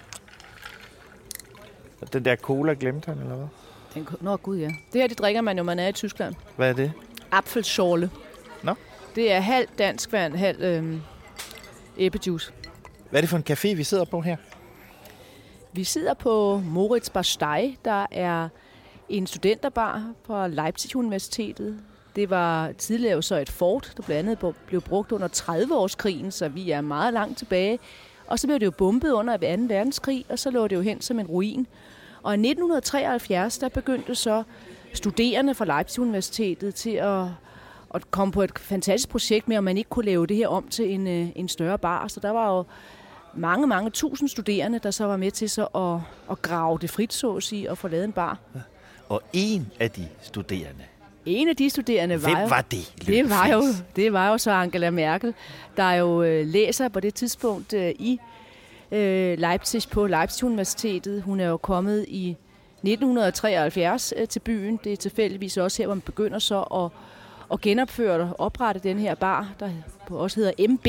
Og den der cola glemte han, eller hvad? Den, nå, gud ja. Det her, det drikker man jo, man er i Tyskland. Hvad er det? Apfelschorle. Nå? Det er halv dansk vand, halv øhm, æblejuice. Hvad er det for en café, vi sidder på her? Vi sidder på Moritz Bastei, der er en studenterbar på Leipzig Universitetet. Det var tidligere så et fort, der blandt andet blev brugt under tredive-årskrigen, så vi er meget langt tilbage. Og så blev det jo bombet under anden verdenskrig, og så lå det jo hen som en ruin. Og i nitten treoghalvfjerds, der begyndte så studerende fra Leipzig Universitetet til at, at komme på et fantastisk projekt med, om man ikke kunne lave det her om til en, en større bar. Så der var jo mange, mange tusind studerende, der så var med til så at, at grave det frit, så at sige, og få lavet en bar. Og en af de studerende, En af de studerende var Hvem jo, var det? Det var jo, det var jo så Angela Merkel, der jo øh, læser på det tidspunkt øh, i øh, Leipzig på Leipzig Universitetet. Hun er jo kommet i nitten treoghalvfjerds øh, til byen. Det er tilfældigvis også her, hvor man begynder så at, at genopføre og oprette den her bar, der også hedder M B.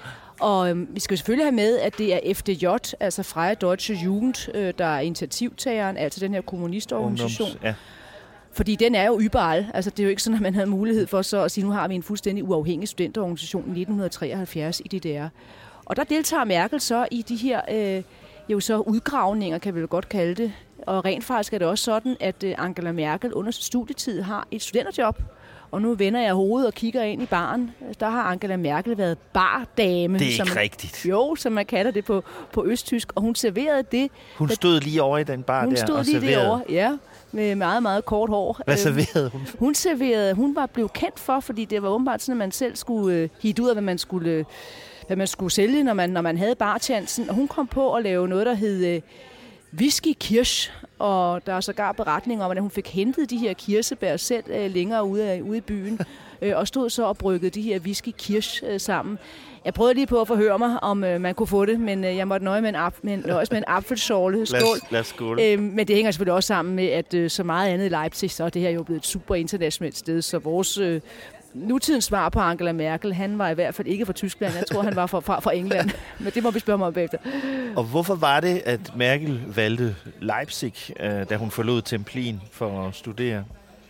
Og øhm, vi skal selvfølgelig have med, at det er F D J, altså Freie Deutsche Jugend, øh, der er initiativtageren, altså den her kommunistorganisation. Ungdoms, ja. Fordi den er jo überall. Altså det er jo ikke sådan, at man havde mulighed for så at sige, nu har vi en fuldstændig uafhængig studenterorganisation i nitten treoghalvfjerds i D D R. Og der deltager Merkel så i de her øh, jo så udgravninger, kan vi vel godt kalde det. Og rent faktisk er det også sådan, at øh, Angela Merkel under studietid har et studenterjob. Og nu vender jeg hovedet og kigger ind i baren. Der har Angela Merkel været bardame. Det er ikke som, rigtigt. Jo, som man kalder det på, på østtysk. Og hun serverede det. Hun stod lige over i den bar hun der stod og lige serverede. derovre, ja. Med meget, meget kort hår. Hvad serverede hun? Hun serverede, hun var blevet kendt for, fordi det var åbenbart sådan, at man selv skulle øh, hitte ud af, hvad man skulle, øh, hvad man skulle sælge, når man, når man havde barchancen. Og hun kom på at lave noget, der hed øh, whisky kirsch. Og der er sågar beretning om, at hun fik hentet de her kirsebær selv øh, længere ude, af, ude i byen. øh, og stod så og bryggede de her whisky kirsch øh, sammen. Jeg prøvede lige på at forhøre mig, om øh, man kunne få det, men øh, jeg måtte nøje med en, ap- med en, nøjes med en apfelsåle. Skål. Lad, lad skål. Øh, men det hænger selvfølgelig også sammen med, at øh, så meget andet i Leipzig, så er det her jo blevet et super internationalt sted, så vores øh, nutidens svar på Angela Merkel, han var i hvert fald ikke fra Tyskland, jeg tror, han var fra, fra, fra England, men det må vi spørge mig om bagefter. Og hvorfor var det, at Merkel valgte Leipzig, øh, da hun forlod Templin for at studere?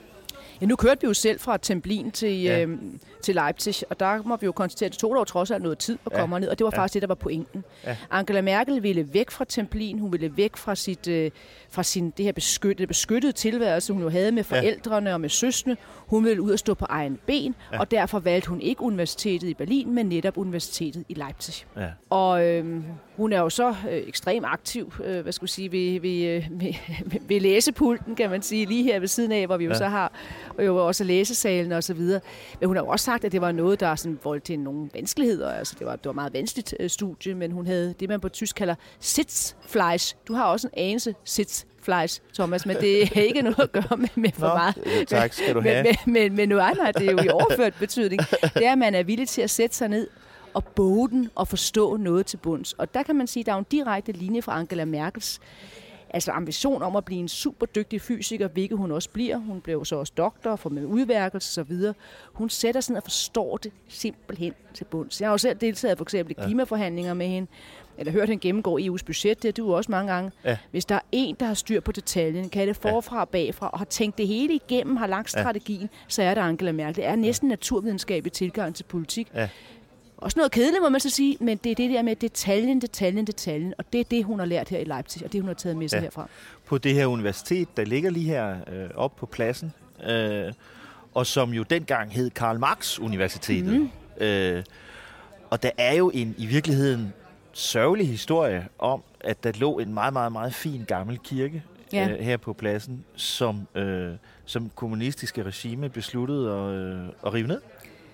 Ja, nu kørte vi jo selv fra Templin til, Ja. øh, til Leipzig, og der må vi jo konstatere, at det tog dog trods alt noget tid at Ja. komme ned, og det var Ja. faktisk det, der var pointen. Ja. Angela Merkel ville væk fra Templin, hun ville væk fra, sit, øh, fra sin, det her beskyttede, beskyttede tilværelse, hun jo havde med forældrene og med søskende. Hun ville ud og stå på egen ben, Ja. og derfor valgte hun ikke universitetet i Berlin, men netop universitetet i Leipzig. Ja. Og øh, hun er jo så øh, ekstremt aktiv, øh, hvad skulle jeg sige, ved, ved, øh, ved, ved læsepulten, kan man sige, lige her ved siden af, hvor vi jo Ja. så har og jo også læsesalen og så videre. Men hun har jo også sagt, at det var noget, der sådan voldte til nogle vanskeligheder. Altså, det var, det var et meget vanskeligt øh, studie, men hun havde det, man på tysk kalder Sitzfleisch. Du har også en anelse Sitzfleisch, Thomas, men det er ikke noget at gøre med, med for Nå, meget. øh, tak skal du Men, have. men, men, men nu er det jo i overført betydning. Det er, at man er villig til at sætte sig ned og boge den og forstå noget til bunds. Og der kan man sige, at der er en direkte linje fra Angela Merkels altså ambition om at blive en super dygtig fysiker, hvilket hun også bliver. Hun blev så også doktor, får med udværkelse og så videre. Hun sætter sig ned og forstår det simpelthen til bunds. Jeg har jo selv deltaget for eksempel i klimaforhandlinger med hende, eller hørt hende gennemgå E U's budget, det er du også mange gange. Ja. Hvis der er en, der har styr på detaljen, kan det forfra og bagfra, og har tænkt det hele igennem, har lagt strategien, så er det Angela Merkel. Det er næsten naturvidenskabelig tilgang til politik. Ja. Også noget kedeligt, må man så sige, men det er det der med detaljen, detaljen, detaljen, og det er det, hun har lært her i Leipzig, og det, hun har taget med sig Ja. herfra. På det her universitet, der ligger lige her øh, oppe på pladsen, øh, og som jo dengang hed Karl Marx Universitetet. Mm. Øh, og der er jo en i virkeligheden sørgelig historie om, at der lå en meget, meget, meget fin gammel kirke Ja. øh, her på pladsen, som, øh, som kommunistiske regime besluttede at, øh, at rive ned.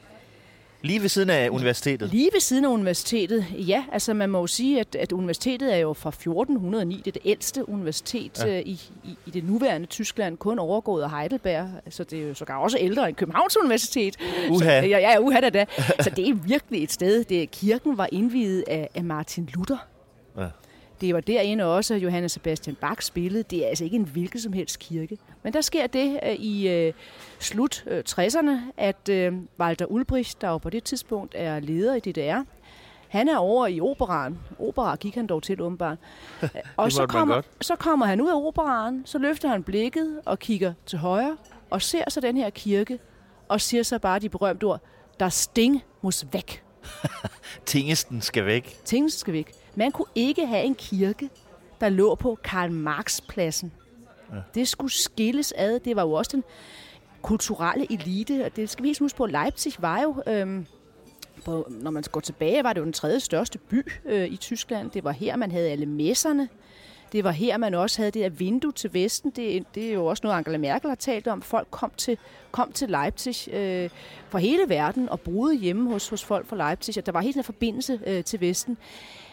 Lige ved siden af universitetet. Lige ved siden af universitetet, ja. Altså man må jo sige, at, at universitetet er jo fra fjorten hundrede og ni. Det er det ældste universitet Ja. ja. i, i, i det nuværende Tyskland, kun overgået af Heidelberg. Så det er jo sågar også ældre end Københavns Universitet. Uha. Så, ja, ja, uha da da. Så det er virkelig et sted. Det, kirken var indviet af, af Martin Luther. Ja. Det var derinde også, at Johannes Sebastian Bach spillede. Det er altså ikke en hvilken som helst kirke. Men der sker det uh, i uh, slut uh, tresserne, at uh, Walter Ulbricht, der jo på det tidspunkt er leder i D D R, han er over i operaen. Opera gik han dog til, åbenbart. Og så kommer, så kommer han ud af operaen, så løfter han blikket og kigger til højre, og ser så den her kirke, og siger så bare de berømte ord, der Ding muss væk. Tingesten skal væk. Tingesten skal væk. Man kunne ikke have en kirke, der lå på Karl Marx-pladsen. Ja. Det skulle skilles ad. Det var jo også den kulturelle elite, og det skal vi helt huske på. Leipzig var jo, øhm, på, når man går tilbage, var det jo den tredje største by øh, i Tyskland. Det var her, man havde alle messerne. Det var her, man også havde det der vindue til Vesten. Det, det er jo også noget, Angela Merkel har talt om. Folk kom til, kom til Leipzig øh, fra hele verden og boede hjemme hos, hos folk fra Leipzig. Og der var helt en forbindelse øh, til Vesten.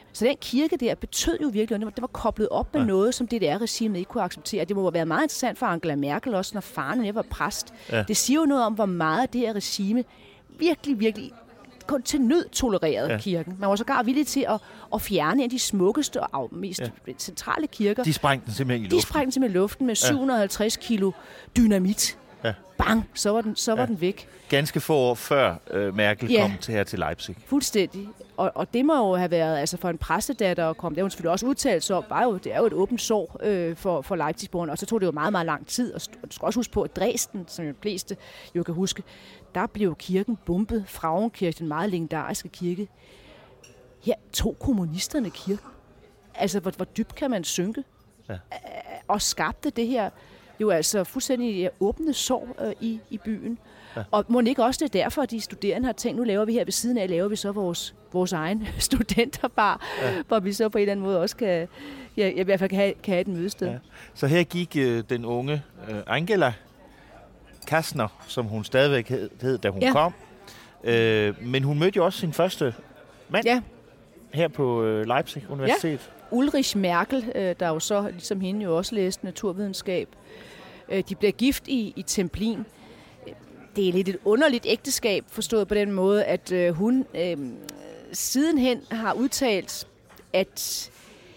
Så den kirke der betød jo virkelig, at det var, det var koblet op med ja. noget, som D D R-regimet ikke kunne acceptere. Det må have været meget interessant for Angela Merkel også, når faren var præst. Ja. Det siger jo noget om, hvor meget det her regime virkelig, virkelig kun til nød tolererede ja. kirken. Man var sågar villig til at, at fjerne en af de smukkeste og mest ja. centrale kirker. De sprængte den simpelthen i luften. De sprængte den simpelthen i luften med ja. syv hundrede og halvtreds kilo dynamit. Ja. Bang, så var den, så var ja. den væk. Ganske få år før øh, Merkel ja. kom til her til Leipzig. Fuldstændig. Og, og det må jo have været, altså for en præstedatter at komme, det har hun selvfølgelig også udtalt sig om, var jo, det er jo et åbent sår øh, for, for Leipzig-borgerne, og så tog det jo meget, meget lang tid. Og du skal også huske på, at Dresden, som de fleste jo kan huske, der blev kirken bombet, Frauenkirche, den meget legendariske kirke. Her tog kommunisterne kirken. Altså, hvor, hvor dybt kan man synke? Ja. Og skabte det her jo altså fuldstændig åbne sår øh, i, i byen. Ja. Og må ikke også det er derfor, at de studerende har tænkt, nu laver vi her ved siden af, laver vi så vores, vores egen studenterbar, ja. hvor vi så på en eller anden måde også kan, ja, i hvert fald kan have, kan have et mødested. Ja. Så her gik øh, den unge øh, Angela Kastner, som hun stadigvæk hed, hed da hun ja. kom. Øh, men hun mødte jo også sin første mand ja. her på øh, Leipzig Universitet. Ja. Ulrich Merkel, øh, der jo så ligesom hende jo også læste naturvidenskab. Øh, de bliver gift i, i Templin. Det er lidt et underligt ægteskab, forstået på den måde, at øh, hun øh, sidenhen har udtalt, at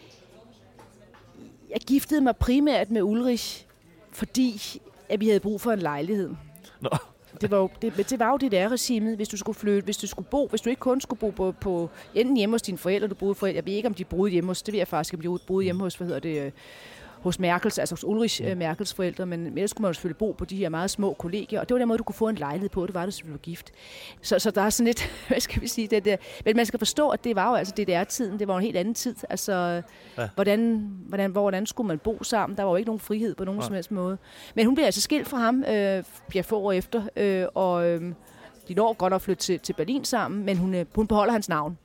jeg giftede mig primært med Ulrich, fordi at vi havde brug for en lejlighed. Nå. Det var jo det, det var jo det der regimet, hvis du skulle flytte, hvis du skulle bo, hvis du ikke kun skulle bo på, på enten hjemme hos dine forældre, du boede forældre. Jeg ved ikke, om de boede hjemme hos, det ved jeg faktisk, om de boede hjemme hos, hvad hedder det, hos Merkels, altså hos Ulrich ja. Merkels forældre, men ellers skulle man jo selvfølgelig bo på de her meget små kollegier, og det var den måde, du kunne få en lejlighed på, det var det, så du var gift. Så, så der er sådan lidt, hvad skal vi sige, det der. Men man skal forstå, at det var jo altså D D R-tiden, det var en helt anden tid. Altså, ja. hvordan, hvordan, hvordan skulle man bo sammen? Der var jo ikke nogen frihed på nogen ja. som helst måde. Men hun blev altså skilt fra ham, øh, ja, få år efter, øh, og øh, de når godt at flytte til, til Berlin sammen, men hun, øh, hun beholder hans navn.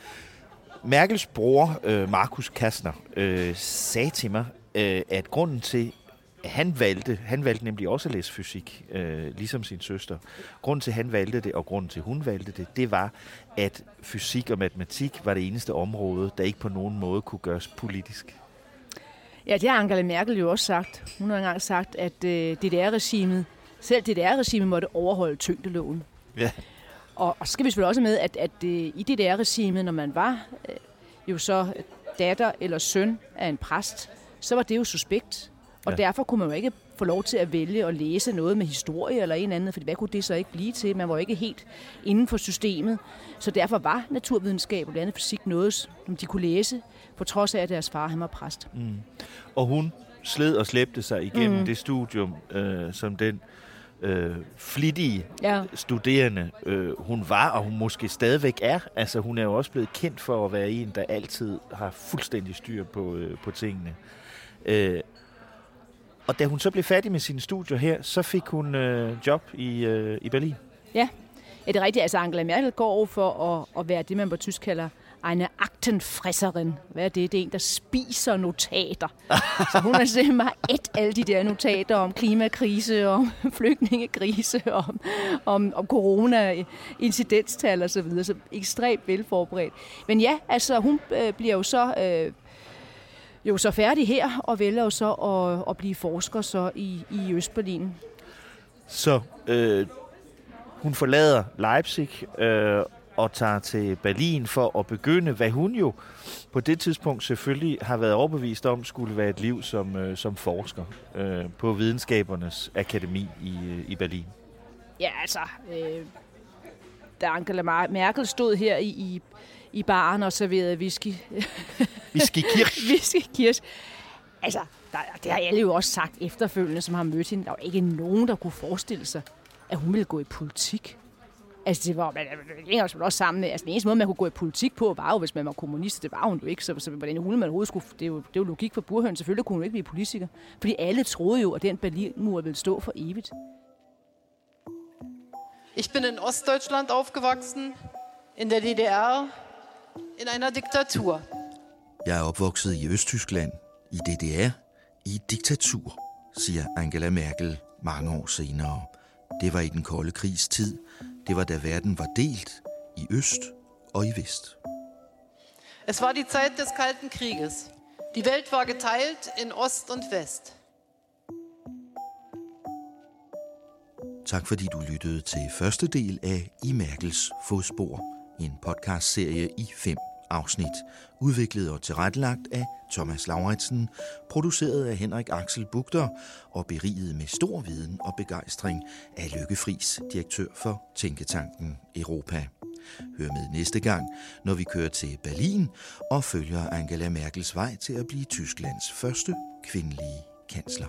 Merkels bror, øh, Markus Kastner, øh, sagde til mig, at grunden til, at han valgte, han valgte nemlig også at læse fysik, øh, ligesom sin søster. Grunden til, at han valgte det, og grunden til, at hun valgte det, det var, at fysik og matematik var det eneste område, der ikke på nogen måde kunne gøres politisk. Ja, det har Angela Merkel jo også sagt. Hun har engang sagt, at øh, D D R-regimet, selv D D R-regimet måtte overholde tyngdeloven. Ja. Og, og så skal vi selvfølgelig også med, at, at øh, i D D R-regimet, når man var øh, jo så datter eller søn af en præst, så var det jo suspekt. Og ja. derfor kunne man jo ikke få lov til at vælge at læse noget med historie eller en eller anden, for hvad kunne det så ikke blive til? Man var jo ikke helt inden for systemet. Så derfor var naturvidenskab og blandt andet fysik noget, som de kunne læse, på trods af, at deres far han var præst. Mm. Og hun sled og slæbte sig igennem mm. det studium, øh, som den øh, flittige ja. studerende øh, hun var, og hun måske stadigvæk er. Altså hun er jo også blevet kendt for at være en, der altid har fuldstændig styr på, øh, på tingene. Øh, og da hun så blev færdig med sine studier her, så fik hun øh, job i, øh, i Berlin. Ja, ja, det er rigtigt. Altså Angela Merkel går over for at, at være det, man på tysk kalder eine Aktenfresserin. Hvad er det? Det er en, der spiser notater. Så hun har simpelthen meget et alle de der notater om klimakrise, om flygtningekrise, om, om, om corona, incidenstal og så videre. Så ekstremt velforberedt. Men ja, altså hun øh, bliver jo så... Øh, jo så færdig her, og vælger jo så at, at blive forsker så i, i Østberlin. Så øh, hun forlader Leipzig øh, og tager til Berlin for at begynde, hvad hun jo på det tidspunkt selvfølgelig har været overbevist om, skulle være et liv som, øh, som forsker øh, på Videnskabernes Akademi i, øh, i Berlin. Ja, altså, øh, da Angela Merkel stod her i... i i baren og serverede whisky. Whisky-kirsch. Whisky-kirsch. Altså, der, det har alle jo også sagt efterfølgende, som har mødt hende. Der var ikke nogen, der kunne forestille sig, at hun ville gå i politik. Altså, det var man, det var også sammen med, altså den eneste måde, man kunne gå i politik på, var jo, hvis man var kommunist. Det var hun jo ikke, så, så hvordan hun man overhovedet skulle, det er jo, det er jo logik for burhøn. Selvfølgelig kunne hun ikke blive politiker, fordi alle troede jo, at den Berlinmur ville stå for evigt. Ich bin in Ostdeutschland aufgewachsen, in der D D R. In einer diktatur. Jeg er opvokset i Østtyskland, i D D R, i et diktatur, siger Angela Merkel mange år senere. Det var i den kolde krigs tid. Det var da verden var delt i øst og i vest. Es war die Zeit des Kalten Krieges. Die Welt war geteilt in Ost und West. Tak fordi du lyttede til første del af I Merkels fodspor, en podcastserie i fem afsnit, udviklet og tilrettelagt af Thomas Lauritsen, produceret af Henrik Axel Bugter og beriget med stor viden og begejstring af Lykke Friis, direktør for Tænketanken Europa. Hør med næste gang, når vi kører til Berlin og følger Angela Merkels vej til at blive Tysklands første kvindelige kansler.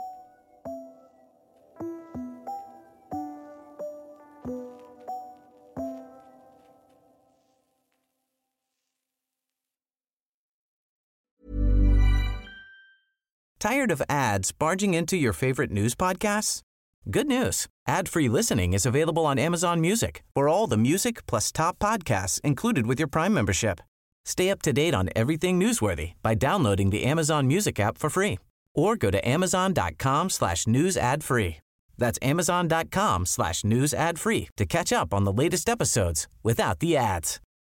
Tired of ads barging into your favorite news podcasts? Good news. Ad-free listening is available on Amazon Music for all the music plus top podcasts included with your Prime membership. Stay up to date on everything newsworthy by downloading the Amazon Music app for free or go to amazon.com slash news ad free. That's amazon.com slash news ad free to catch up on the latest episodes without the ads.